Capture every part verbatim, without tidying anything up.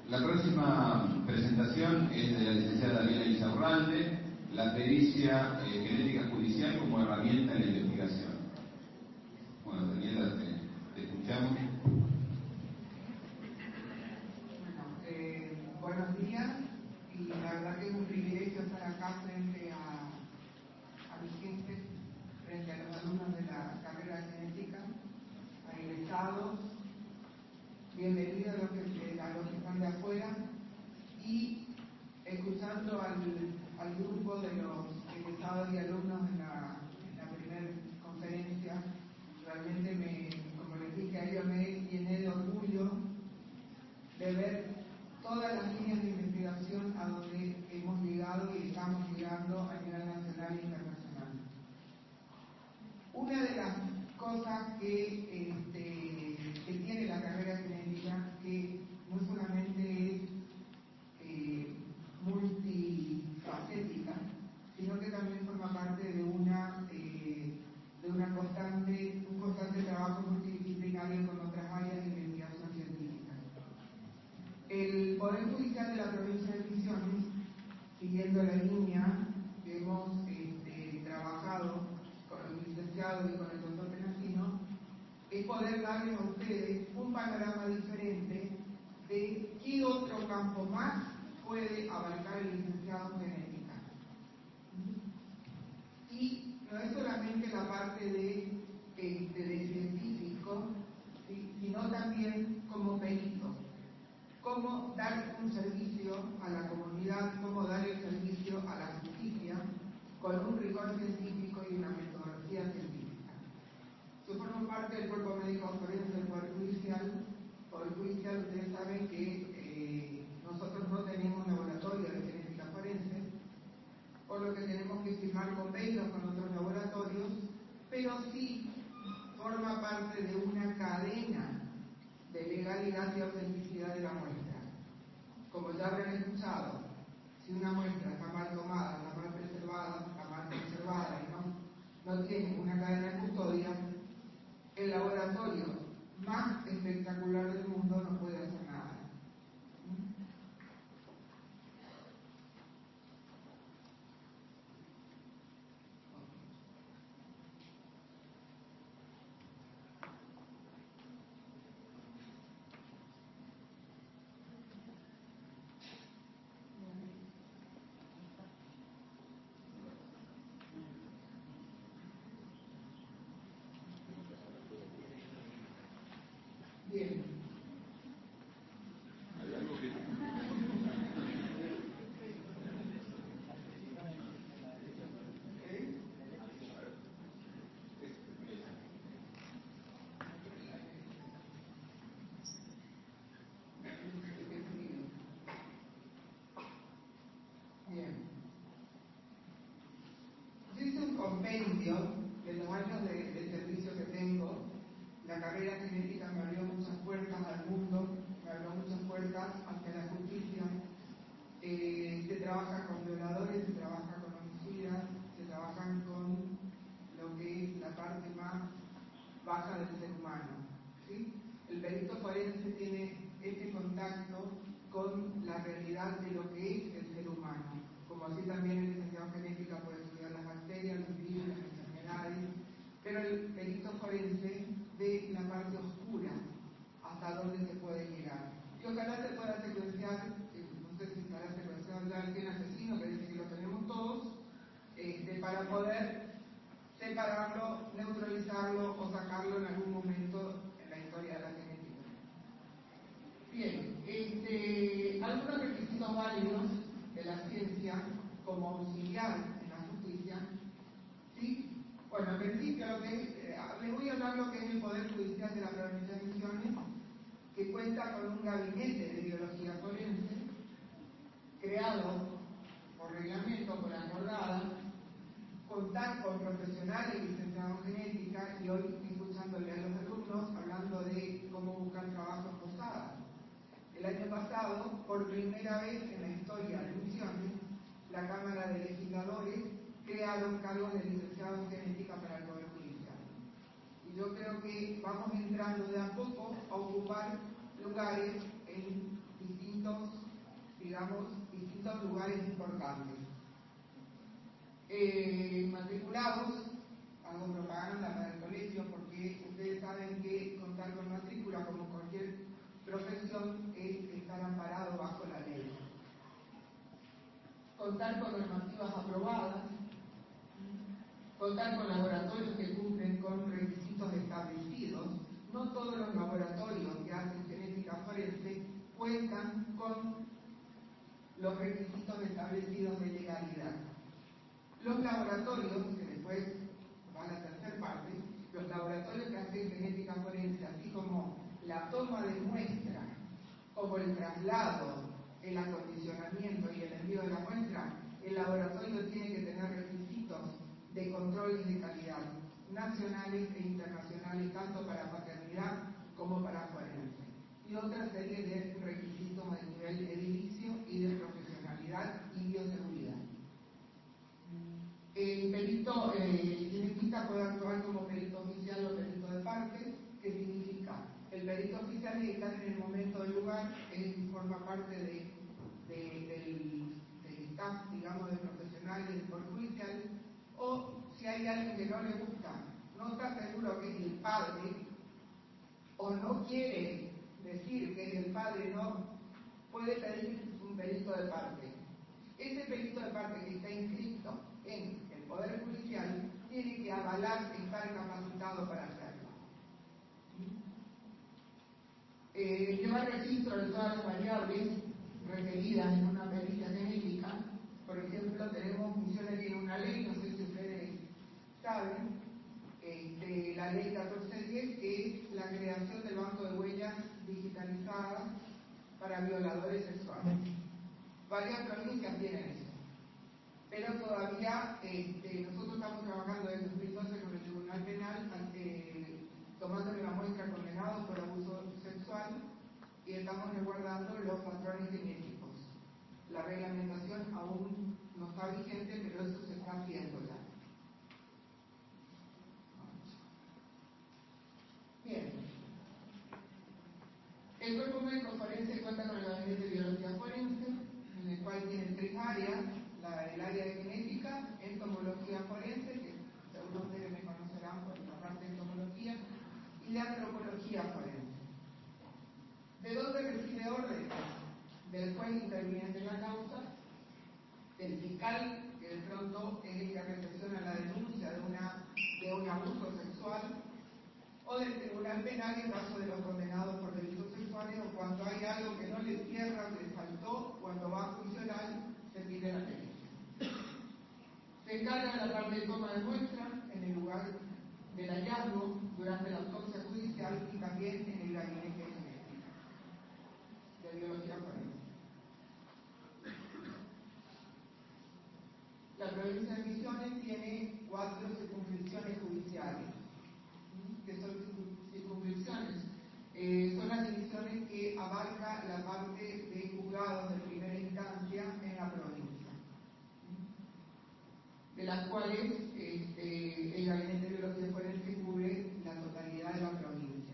La próxima presentación es de la licenciada Daniela Insaurralde, la pericia eh, genética judicial como herramienta en la investigación. Bueno, Daniela, te, te escuchamos. Bueno, eh, buenos días, y la verdad que es un privilegio estar acá frente a, a mi gente, frente a los alumnos de la carrera de genética, a egresados. Bienvenidos a los que, a los que están de afuera, y escuchando al, al grupo de los egresados y alumnos en la, en la primera conferencia, realmente me, como les dije a ellos, me llené de orgullo de ver todas las líneas de investigación a donde hemos llegado y estamos llegando a nivel nacional e internacional. Una de las cosas que, este, que tiene la carrera genética, que no solamente es eh, multifacética, sino que también forma parte de una eh, de una constante, un constante trabajo multidisciplinario con otras áreas de investigación científica. El Poder Judicial de la Provincia de Misiones, siguiendo la línea que hemos este, trabajado con los licenciados y con el doctor Penasino, es poder darles a ustedes un panorama diferente de qué otro campo más puede abarcar el licenciado en genética. Y no es solamente la parte de, de, de científico, ¿sí?, sino también como perito. Cómo dar un servicio a la comunidad, cómo dar el servicio a la justicia con un rigor científico y una metodología científica. Yo formo parte del cuerpo médico forense del Poder Judicial. Poder Judicial, ustedes saben que eh, nosotros no tenemos laboratorio de genética forense, por lo que tenemos que firmar convenios con otros laboratorios, pero sí forma parte de una cadena de legalidad y autenticidad de la muestra. Como ya habrán escuchado, si una muestra está mal tomada, está mal preservada, está mal conservada y no, no tiene una cadena de custodia, el laboratorio más espectacular del mundo no puede hacer nada. Bien. ¿Hay algo que... ¿Eh? Bien. Yo hice un compendio de los años de, de servicio que tengo. La carrera genética me abrió muchas puertas al mundo, me abrió muchas puertas hacia la justicia. Eh, se trabaja con violadores, se trabaja con homicidas, se trabajan con lo que es la parte más baja del ser humano, ¿sí? El perito forense tiene este contacto con la realidad de lo que es el ser humano, como así también el licenciado en genética puede estudiar las bacterias, los virus, las enfermedades, pero el perito forense ve la parte oscura, hasta dónde se puede llegar. Y ojalá se pueda secuenciar, no sé si estará secuenciado ya el gen asesino, que dice que lo tenemos todos, este, para poder separarlo, neutralizarlo o sacarlo en algún momento en la historia de la genética. Bien, este, algunos requisitos válidos de la ciencia como auxiliar en la justicia, ¿sí? Bueno, en principio, lo que es, eh, les voy a hablar lo que es el Poder Judicial de la Provincia de Misiones, que cuenta con un gabinete de biología forense, creado por reglamento, por acordada, contar con profesionales licenciados en genética, y hoy escuchándole a los alumnos hablando de cómo buscar trabajo en Posada. El año pasado, por primera vez en la historia de Misiones, la Cámara de Legisladores crearon cargos de licenciados en genética para el Poder Judicial. Y yo creo que vamos entrando de a poco a ocupar lugares en distintos distintos, digamos, distintos lugares importantes. Eh, matriculados, hago propaganda para el colegio porque ustedes saben que contar con matrícula, como cualquier profesión, es estar amparado bajo la ley. Contar con normativas aprobadas, contar con laboratorios que cumplen con requisitos establecidos. No todos los laboratorios que hacen genética forense cuentan con los requisitos establecidos de legalidad. Los laboratorios, que después van a la tercera parte, los laboratorios que hacen genética forense, así como la toma de muestra, como el traslado, el acondicionamiento y el envío de la muestra, el laboratorio tiene que tener requisitos de control y de calidad, nacionales e internacionales, tanto para paternidad como para forense, y otra serie de requisitos a nivel edilicio y de profesionalidad y bioseguridad. El perito eh, genetista puede actuar como perito oficial o perito de parte. ¿Qué significa? El perito oficial está en el momento del lugar, él forma parte de, de, del, del staff, digamos, de profesionales del Poder Judicial, o si hay alguien que no le gusta, no está seguro que es el padre, o no quiere decir que es el padre, no, puede pedir un perito de parte. Ese perito de parte que está inscrito en el Poder Judicial tiene que avalar estar capacitado para hacerlo. Eh, llevar registro de todas las variables requeridas en una pericia genética. Por ejemplo, tenemos funciones en una ley, no sé si ustedes saben, este, la ley catorce diez, que es la creación del banco de huellas digitalizadas para violadores sexuales. Varias provincias tienen eso, pero todavía este, nosotros estamos trabajando desde dos mil doce con el Tribunal Penal, eh, tomándole la muestra a condenados por abuso sexual, y estamos resguardando los patrones genéticos. La reglamentación aún no está vigente, pero eso se está haciendo ya. Bien. El cuerpo médico forense cuenta con el gabinete de biología forense, en el cual tiene tres áreas: la, el área de genética, entomología forense, que seguro ustedes me conocerán por la parte de entomología, y la antropología forense. ¿De dónde recibe órdenes? Del juez interviniente en la causa, del fiscal, que de pronto es el que recepciona la denuncia de, una, de un abuso sexual, o del Tribunal Penal en caso de los condenados por delitos sexuales, o cuando hay algo que no le cierra, que le faltó, cuando va a juicio oral, se pide la pericia. Se encarga de la parte de toma de muestra en el lugar del hallazgo, durante la autopsia judicial y también en el gabinete de biología forense. La provincia de Misiones tiene cuatro circunscripciones judiciales. ¿Qué son circunscripciones? Eh, son las divisiones que abarca la parte de juzgados de primera instancia en la provincia, de las cuales este, el gabinete de biología forense cubre la totalidad de la provincia.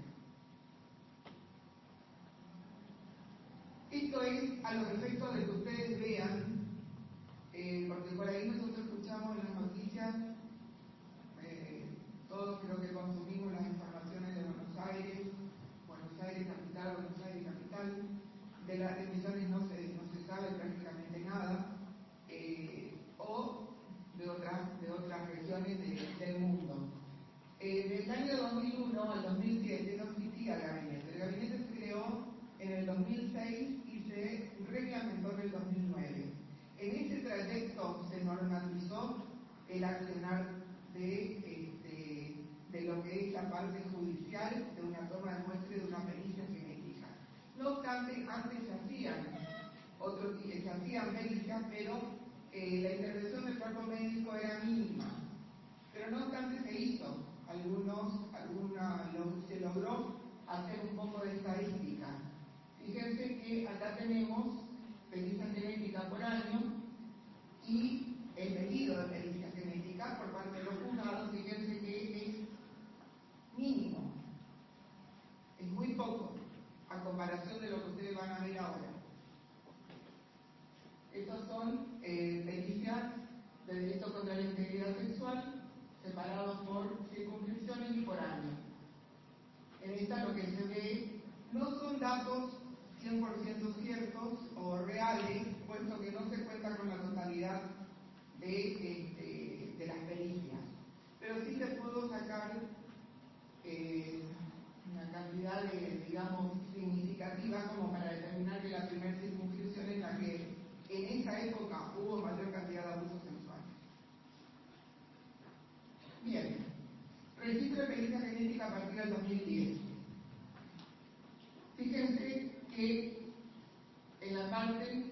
Esto es a los efectos de que ustedes vean, eh, porque por ahí nosotros escuchamos en las noticias, eh, todos creo que consumimos las informaciones de Buenos Aires, Buenos Aires capital, Buenos Aires capital, de las emisiones no se, no se sabe prácticamente nada, eh, o de otras, de otras regiones de, del mundo. Eh, del año dos mil uno al dos mil siete no existía el gabinete. El gabinete se creó en el dos mil seis y se reglamentó en el dos mil nueve. En ese trayecto se normalizó el accionar de, este, de lo que es la parte judicial de una toma de muestra y de una pericia genética. No obstante, antes se hacían, otros, se hacían pericias, pero eh, la intervención del cuerpo médico era mínima. Pero no obstante se hizo, algunos, alguna, lo, se logró hacer un poco de estadística. Fíjense que acá tenemos pericia genética por año y el pedido de pericia genética por parte de los juzgados. Fíjense que es mínimo, es muy poco a comparación de lo que ustedes van a ver ahora. son eh, pericias de delito contra la integridad sexual, separados por circunscripciones y por año. En esta lo que se ve no son datos cien por ciento ciertos o reales, puesto que no se cuenta con la totalidad de, de, de las pericias. Pero sí te puedo sacar eh, una cantidad de, digamos, significativa como para determinar que la primera circunscripción es la que en esa época hubo mayor cantidad de abusos sexuales. Bien, registro de pericia genética a partir del dos mil diez. Fíjense que en la parte,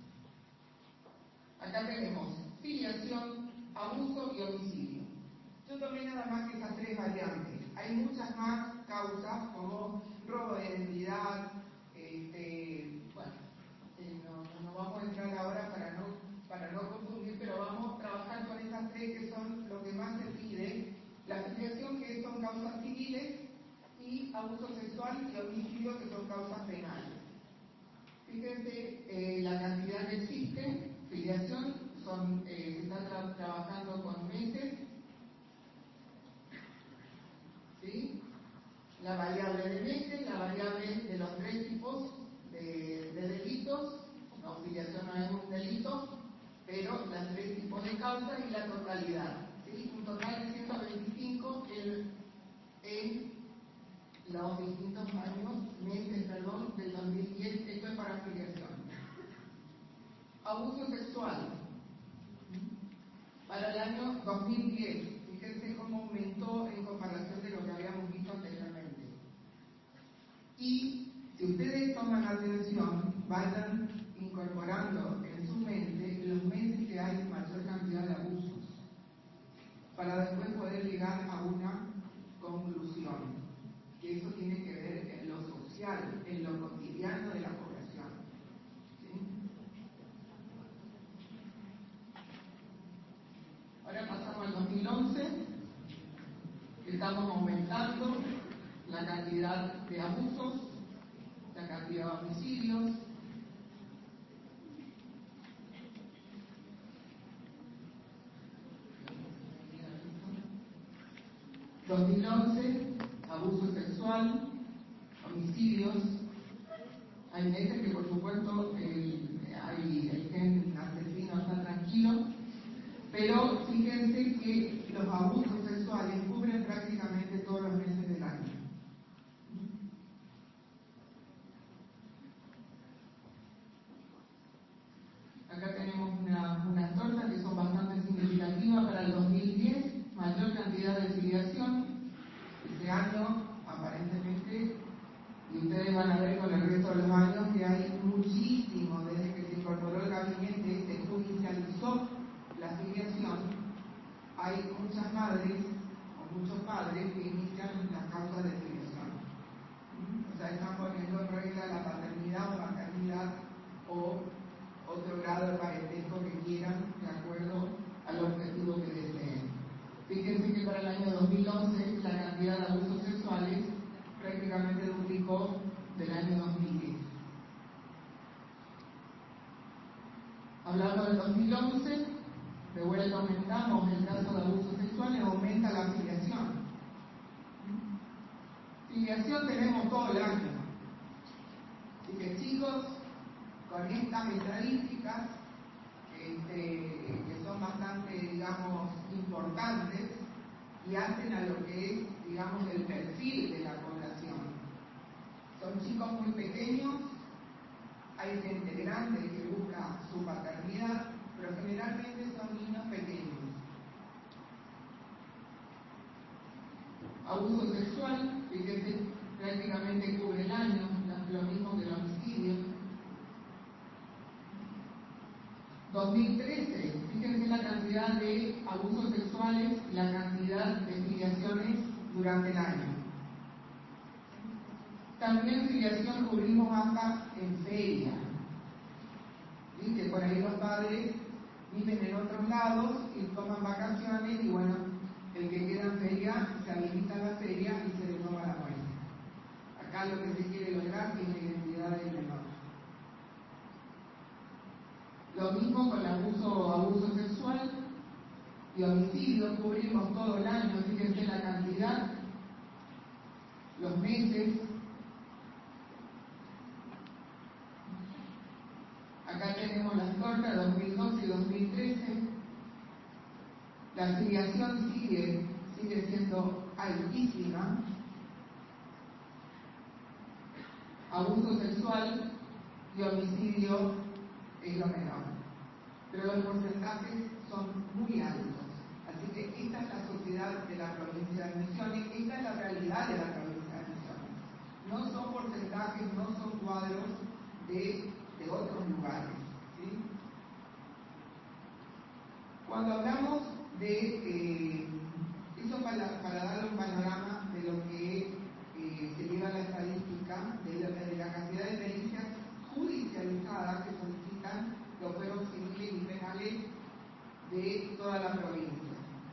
acá tenemos filiación, abuso y homicidio. Yo tomé nada más que esas tres variantes. Hay muchas más causas como robo de identidad, este, bueno, eh, no, no vamos a entrar ahora para no, para no confundir, pero vamos a trabajar con esas tres que son lo que más se pide. La filiación, que son causas civiles, y abuso sexual y homicidio, que son causas penales. Fíjense eh, la cantidad que existe. Filiación, son, eh, se está tra trabajando con meses. ¿Sí? La variable de meses, la variable de los tres tipos de, de delitos. No, filiación no es un delito, pero los tres tipos de causas y la totalidad. ¿Sí? Un total de ciento veinticinco en, en los distintos años, meses, perdón, del dos mil diez, esto es para filiación. Abuso sexual. Para el año dos mil diez, fíjense cómo aumentó en comparación de lo que habíamos visto anteriormente. Y si ustedes toman atención, vayan incorporando en su mente los meses que hay mayor cantidad de abusos, para después poder llegar a una conclusión, que eso tiene que ver en lo social, en lo cotidiano de la población. ¿Sí? Ahora pasamos al dos mil once, estamos aumentando la cantidad de abusos, la cantidad de homicidios. dos mil once, abuso sexual, homicidios. Hay meses que por supuesto el, hay, el gen asesino está tranquilo, pero fíjense que los abusos sexuales cubren prácticamente todos los meses del año. Acá tenemos una, unas tortas que son bastante significativas para el dos mil diez, mayor cantidad de filiación. Este año, aparentemente, y ustedes van a ver con el resto de los años que hay muchísimo, desde que se incorporó el gabinete, se judicializó la filiación, hay muchas madres o muchos padres que inician las causas de filiación. O sea, están poniendo en regla la paternidad o maternidad o otro grado de parentesco que quieran, de acuerdo al objetivo que deseen. Fíjense que para el año dos mil once la cantidad de abusos sexuales prácticamente duplicó del año dos mil diez. Hablando del dos mil once, de vuelta aumentamos el caso de abusos sexuales, aumenta la filiación. Filiación tenemos todo el año. Así que chicos, con estas estadísticas, este, que son bastante, digamos, importantes y hacen a lo que es, digamos, el perfil de la población. Son chicos muy pequeños, hay gente grande que busca su paternidad, pero generalmente son niños pequeños. Abuso sexual, fíjense, prácticamente cubre el año, lo mismo que el homicidio. dos mil trece, fíjense la cantidad de abusos sexuales y la cantidad de filiaciones durante el año. También filiación cubrimos hasta en feria. ¿Sí? Que por ahí los padres viven en otros lados y toman vacaciones y bueno, el que queda en feria se habilita la feria y se le toma la muestra. Acá lo que se quiere lograr es la identidad del menor. Lo mismo con el abuso, abuso sexual y homicidio, cubrimos todo el año, fíjense la cantidad, los meses. Acá tenemos las tortas dos mil doce y dos mil trece. La afiliación sigue, sigue siendo altísima. Abuso sexual y homicidio es lo menor, pero los porcentajes son muy altos. Así que esta es la sociedad de la provincia de Misiones, esta es la realidad de la provincia de Misiones. No son porcentajes, no son cuadros de, de otros lugares, ¿sí? Cuando hablamos de, eh, eso para, para dar un panorama de lo que eh, se lleva a la estadística, de la, de la cantidad de pericias judicializadas que solicitan los fueros civiles y penales de toda la provincia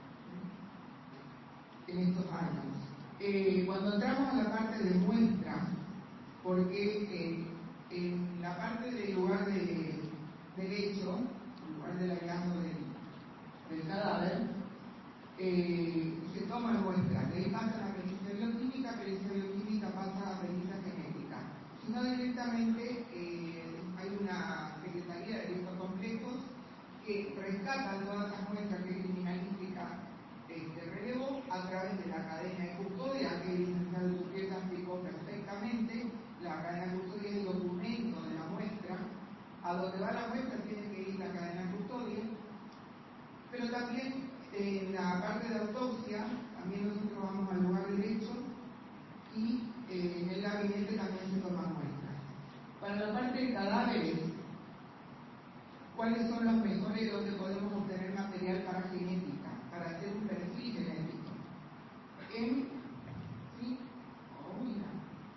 en estos años. Eh, cuando entramos a la parte de muestra, porque eh, en la parte del lugar de, del hecho, el lugar del hallazgo del, del cadáver, eh, se toman muestras, de ahí pasa la pericia bioquímica, pericia bioquímica pasa a pericia genética, sino directamente eh, hay una Secretaría de Delitos Complejos que rescatan todas las muestras que criminalística este, relevó a través de la cadena de custodia, que el licenciado Duquesa explicó perfectamente. La cadena de custodia es el documento de la muestra, a donde va la muestra tiene que ir la cadena de custodia, pero también en la parte de autopsia, también nosotros vamos al lugar del hecho y eh, en el gabinete también se toman muestras. Para la parte de cadáveres, ¿cuáles son los mejores donde podemos obtener material para genética, para hacer un perfil genético? En, ¿sí? Oh, mira.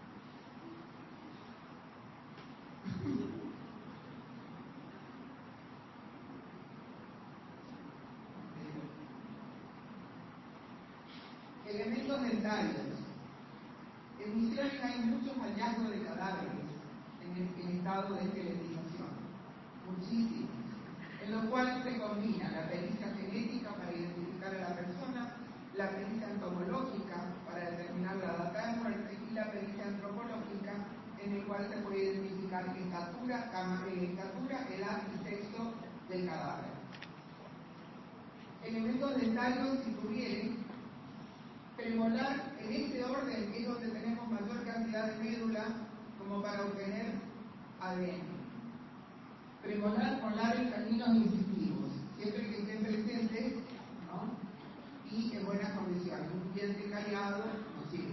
Elementos dentarios. En Misiones hay muchos hallazgos de cadáveres en, el, en estado de esqueletización, muchísimos, en los cuales se combina la pericia genética para identificar a la persona, la pericia entomológica para determinar la data de muerte y la pericia antropológica, en el cual se puede identificar estatura, estatura, edad y sexo del cadáver. Elementos dentarios, si tuvieren, premolar, en este orden es donde tenemos mayor cantidad de médula como para obtener A D N. Premolar, molares, caninos incisivos, siempre que estén presentes, ¿no? Y en buenas condiciones. Un diente callado no sirve.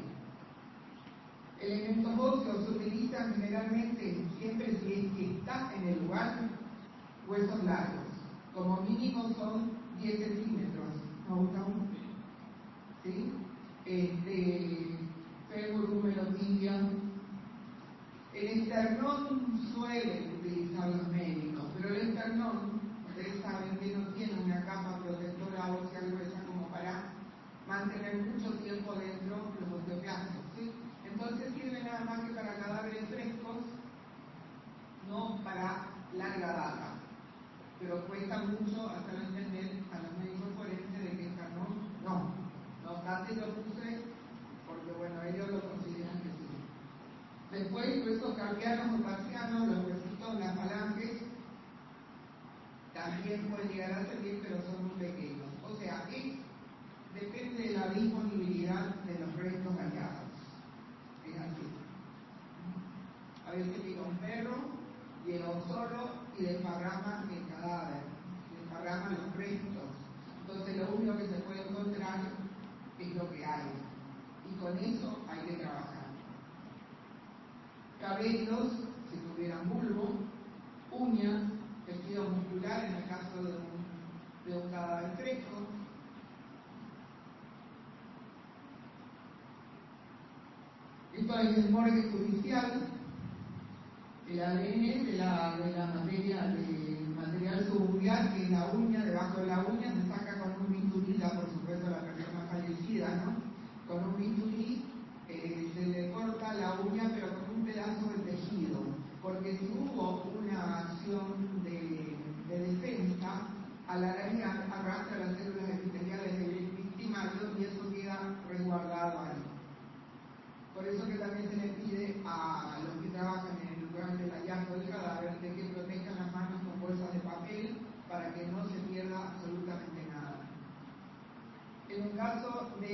Elementos óseos se utilizan generalmente, siempre si es que está en el lugar, huesos largos. Como mínimo son diez centímetros. ¿No gusta uno? ¿Sí? Este, fémur, húmero, tibia. El esternón suelen utilizar los médicos, pero el esternón, ustedes saben que no tiene una capa protectora ósea gruesa como para mantener mucho tiempo dentro los osteoclastos, ¿sí? Entonces sirve nada más que para cadáveres frescos, no para larga data, pero cuesta mucho hacerlo entender a los médicos forenses de que esternón no. No obstante, lo puse porque, bueno, ellos lo consideran que sí. Después, huesos carpianos o tarsianos, los huesitos, las falanges, también pueden llegar a servir, pero son muy pequeños. O sea, es, depende de la disponibilidad de los restos hallados. Es así. A veces llega un perro, llega un zorro y desparrama el cadáver, desparrama los restos. Entonces, lo único que se puede encontrar es lo que hay, y con eso hay que trabajar. Cabellos, si tuvieran bulbo, uñas, tejido muscular en el caso de un, de un cadáver fresco. Esto es el morgue judicial. El A D N de la, de la materia, del material sububial, que es la uña, debajo de la uña se saca con un bisturí, por supuesto la persona fallecida, ¿no? Con un bisturí eh, se le corta la uña, pero con un pedazo de tejido, porque si hubo una acción de, de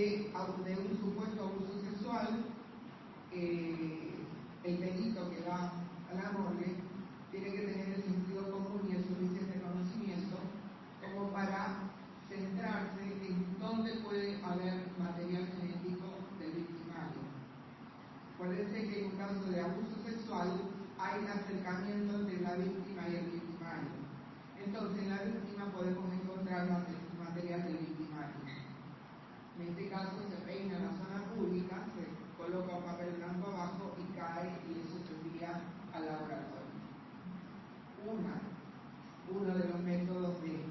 de, de un supuesto abuso sexual, eh, el perito que va a la morgue tiene que tener el sentido común y el suficiente conocimiento como para centrarse en dónde puede haber material genético del victimario. Acuérdense que en un caso de abuso sexual hay acercamiento entre la víctima y el victimario. Entonces en la víctima podemos encontrar material del victimario. En este caso se peina en la zona pública, se coloca un papel blanco abajo y cae, y eso se envía al laboratorio. Una, uno de los métodos de...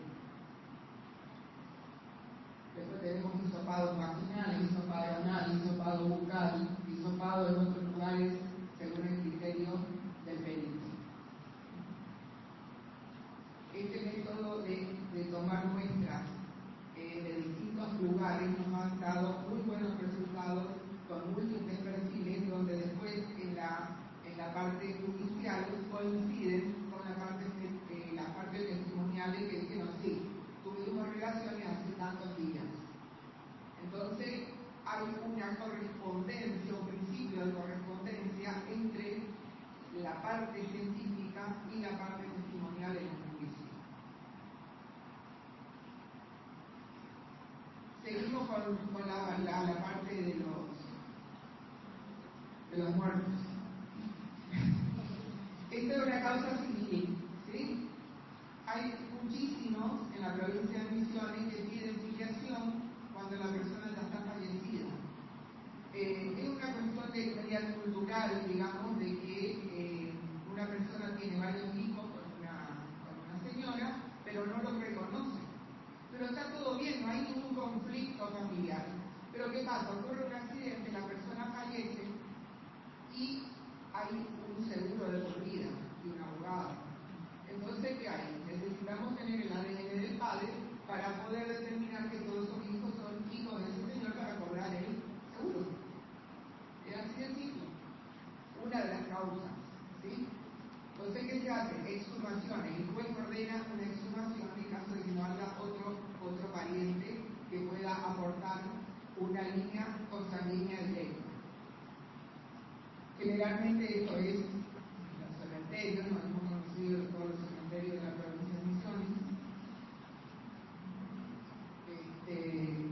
Después tenemos hisopado vaginal, hisopado anal, hisopado bucal, hisopado en otros lugares según el criterio del perito. Este método de, de tomar muestras eh, de distintos lugares nos ha dado muy buenos resultados con múltiples perfiles, donde después en la, en la parte judicial coinciden con la parte, eh, la parte testimonial que dicen sí, tuvimos relaciones hace tantos días. Entonces hay una correspondencia, un principio de correspondencia entre la parte científica y la parte testimonial en el juicio. Seguimos con, con la, la, la parte de los, de los muertos. Esta es una causa civil, ¿sí? Hay muchísimos en la provincia de Misiones que piden filiación cuando la persona ya está fallecida. Eh, es una cuestión de calidad cultural, digamos, de que eh, una persona tiene varios hijos con una, con una señora, pero no los reconoce. Pero está todo bien, no hay ningún conflicto familiar. Pero ¿qué pasa? Ocurre un accidente, la persona fallece y hay un seguro de por vida y un abogado. Entonces, ¿qué hay? Necesitamos tener el A D N del padre para poder determinar que todos esos hijos son hijos de ese señor para cobrar el seguro. Es así de simple. Una de las causas, ¿sí? Entonces, ¿qué se hace? Exhumaciones. El juez ordena una exhumación en caso de que no haya otro, otro pariente que pueda aportar una línea consanguínea directa. Generalmente esto es en los cementerios, nos hemos conocido en todos los cementerios de la provincia de Misiones. Este,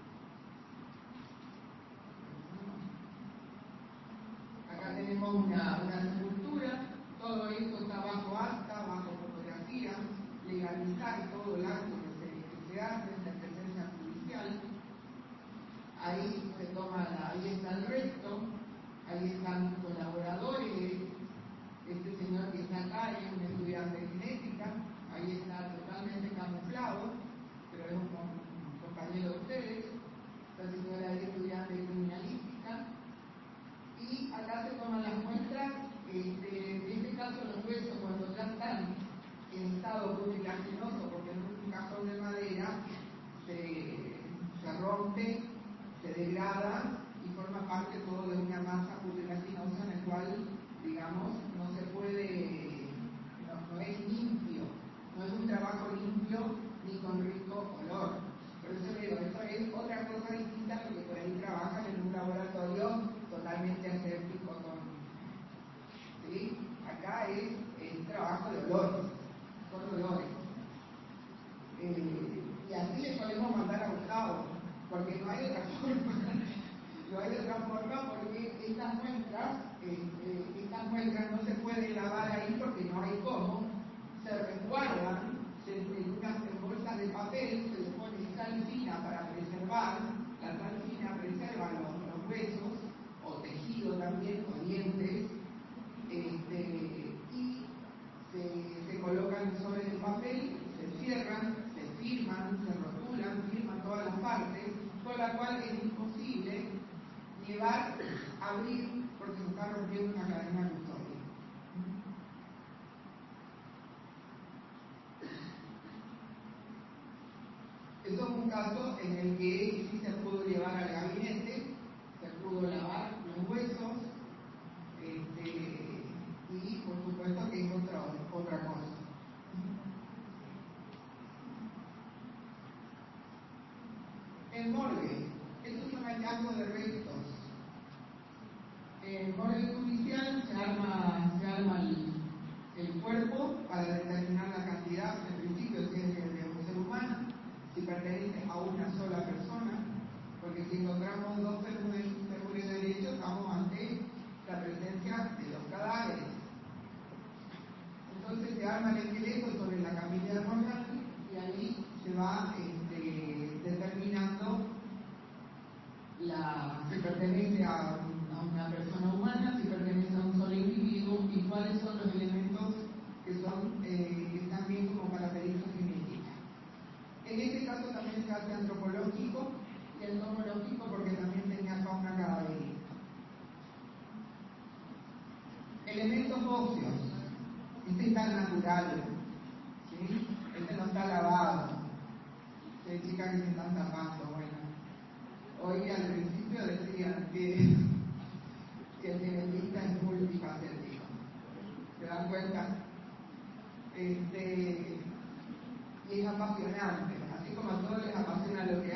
acá tenemos una, una sepultura, todo esto está bajo acta, bajo fotografía, legalizar todo el acto que se, que se hace en la presencia judicial. Ahí se toma la, ahí está el resto, ahí están colaboradores, este señor que está acá es un estudiante de genética, ahí está totalmente camuflado, pero es un, un compañero de ustedes, esta señora es estudiante de criminalística, y acá se toman las muestras, este, en este caso los huesos cuando ya están en estado putrefactuoso, porque en un cajón de madera se, se rompe, se degrada y forma parte todo de una masa putrefactuosa en el cual, digamos, no se puede, no, no es limpio, no es un trabajo limpio ni con rico olor. Por eso digo, esto es otra cosa distinta a lo que por ahí trabajan en un laboratorio totalmente aséptico con, ¿sí? Acá es el trabajo de olores, con olores. Eh, y así le podemos mandar a un cabo, porque no hay otra forma, no hay otra forma porque estas muestras, eh, estas muestras no se pueden lavar ahí porque no hay cómo, se resguardan se, en unas en bolsas de papel, se le pone sal fina para preservar, la sal fina preserva los, los huesos, o tejido también, o dientes, este, y se, se colocan sobre el papel, se cierran, se firman, se rotulan, firman todas las partes, con la cual es imposible llevar, abrir, porque se está rompiendo una cadena custodia. Eso es un caso en el que sí se pudo llevar al gabinete, se pudo lavar los huesos, este, y por supuesto que es otra, otra cosa. El morgue, esto es va este, determinando la, si pertenece a, a una persona humana, si pertenece a un solo individuo y cuáles son los elementos que son eh, que están bien como características genéticas. En este caso también se hace antropológico y entomológico porque también tenía fauna cadavérica. Elementos óseos, este está natural, ¿sí? Este no está lavado. Hay chicas que se están tapando, bueno. Hoy al principio decían que, que el genetista es multifacético. ¿Se dan cuenta? Este, y es apasionante, así como a todos les apasiona lo que